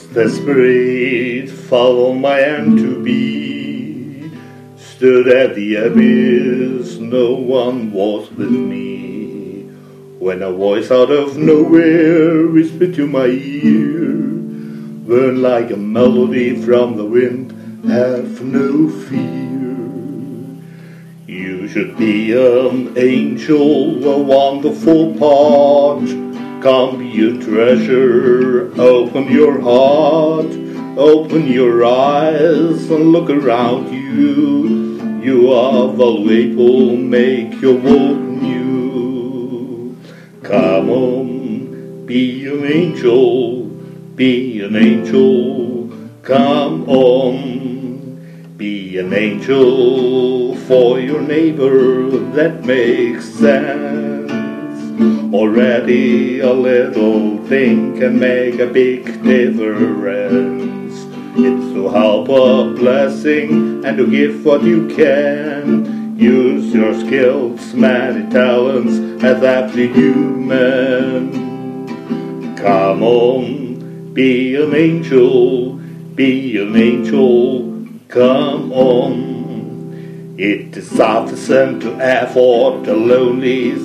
was desperate, followed my hand to be. Stood at the abyss, no one was with me. When a voice out of nowhere whispered to my ear, burn like a melody from the wind, have no fear. You should be an angel, a wonderful part. Come be a treasure, open your heart, open your eyes and look around you. You are valuable, make your world new. Come on, be an angel, be an angel. Come on, be an angel for your neighbor, that makes sense. Already a little thing can make a big difference. It's to help a blessing and to give what you can. Use your skills, many talents, as aptly human. Come on, be an angel, be an angel. Come on. It is sufficient to afford a lonely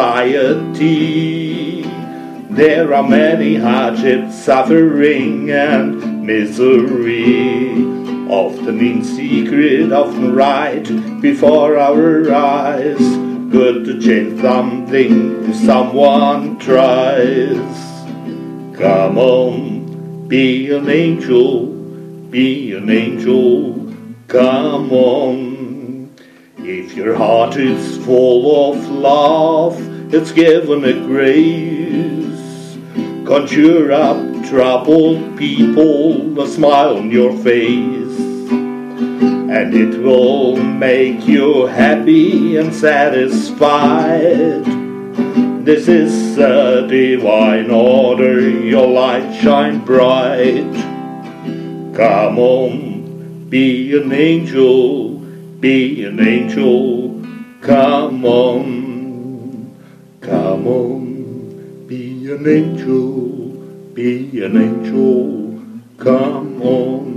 society. There are many hardships, suffering and misery, often in secret, often right before our eyes. Good to change something if someone tries. Come on, be an angel, be an angel. Come on. If your heart is full of love, it's given a grace. Conjure up troubled people, a smile on your face, and it will make you happy and satisfied. This is a divine order, your light shine bright. Come on, be an angel, be an angel. Come on, come on, be an angel, be an angel. Come on.